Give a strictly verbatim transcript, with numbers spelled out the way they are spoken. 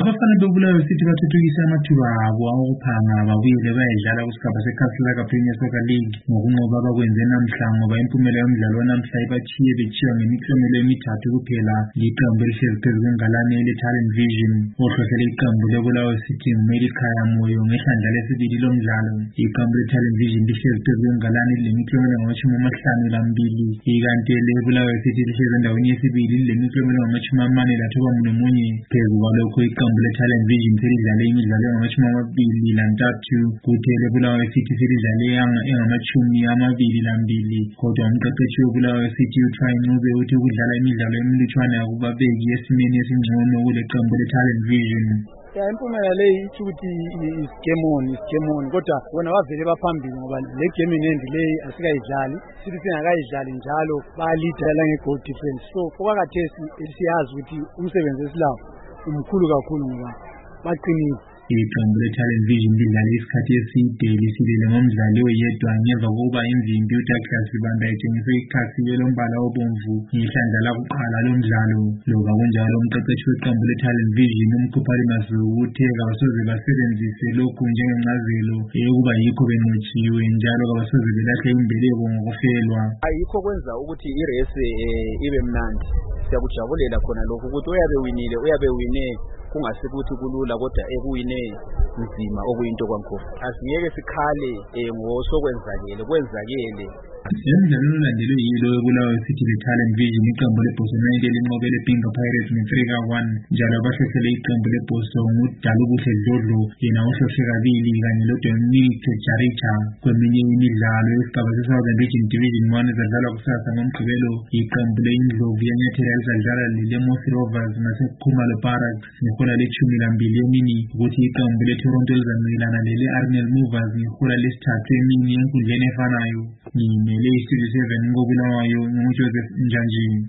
Abafana bebulawayo City bathuthukisa amathuba abo okuphanga babuyele bayadlala kusigaba seCastle Premier Soccer League ngokunqoba abakwenze namhla ngoba impumela yomdlalo wanamhla ibathiye bethiwa ngemiklomelo emithathu kuphela liqembu elihlezi phezu kwengalane leTalent Vision. Ohlohlele iqembu lebulawayo City nguMelikhaya Moyo ngehlandla lesibili lomdlalo. Iqembu leTalent Vision lihlezi phezu kwengalane lemiklomelo ngamashumi amahlanu lambili, ikanti lebulawayo City lihlezi endaweni yesibili lemiklomelo ngamashumi amane lathoba nomunye. Phezu kwalokho iqembu leTalent Vision selidlale imidlalo engamashumi amabili lantathu, kuthi lebulawayo City selidlale engamashumi amabili lambili. Kodwa umqeqeshi webulawayo City uTry Ncube uthi ukudlala imidlalo emilutshwane akubabeki esimeni esingcono kule qembu leTalent Vision. Ya impumela le ithi ukuthi is-game on is-game on kodwa bona bavele baphambili ngoba le game inendi le asikayidlali sithi singakayidlali njalo bayalidala nge-goal difference. So okwakhathesi siyazi ukuthi umsebenzi esilawo umkhulu kakhulu ngoba baqinile. Iqembu leTalent Vision lidlale isikhathi eside lisilele ngomdlali oyedwa ngemva kokuba imvimbi uDouglas Sibanda etshengise ikhasi elombala obomvu ngehlandla lakuqala lomdlalo. Loba kunjalo umqeqeshi weqembu leTalent Vision uMkhuphali Masuku uthe kabasoze basebenzise lokhu njengencazelo yokuba yikho benqotshiwe njalo kabasoze belahle imbeleko ngokufelwa. Ayikho kwenza ukuthi irese ibe mnandi. Siyakujabulela khona lokho ukuthi uyabe winile uyabe wine kungasibuthi kulula kodwa ekuwine nzima okuyinto kwankulu. Asingeke sikhale ngosokwenzakele kwenzakele. Emidlalweni olandelwe yilo ebulawayo City leTalent Vision iqembu leBhoso United linqobele Pinga Pirates nge-three ka one njalo abahlohlele iqembu leBhoso nguDalubuhle Dlodlo yena ohlohle kabili kanye loDominic Jaricha. Kweminye imidlalo yesigaba se-Southern Region Division one ezadlalwa kusasa ngoMgqibelo iqembu leNdlovu yanyathela lizadlala leLemos Rovers ngaseKhumalo Barracks ngehola leshumi lambili emini, ukuthi iqembu leToronto lizamkelana lele-Arnel Movers ngehola lesithathu emini enkundleni efanayo. Ngimele iStudio seven ngobulawayo nguJoseph Njanjini.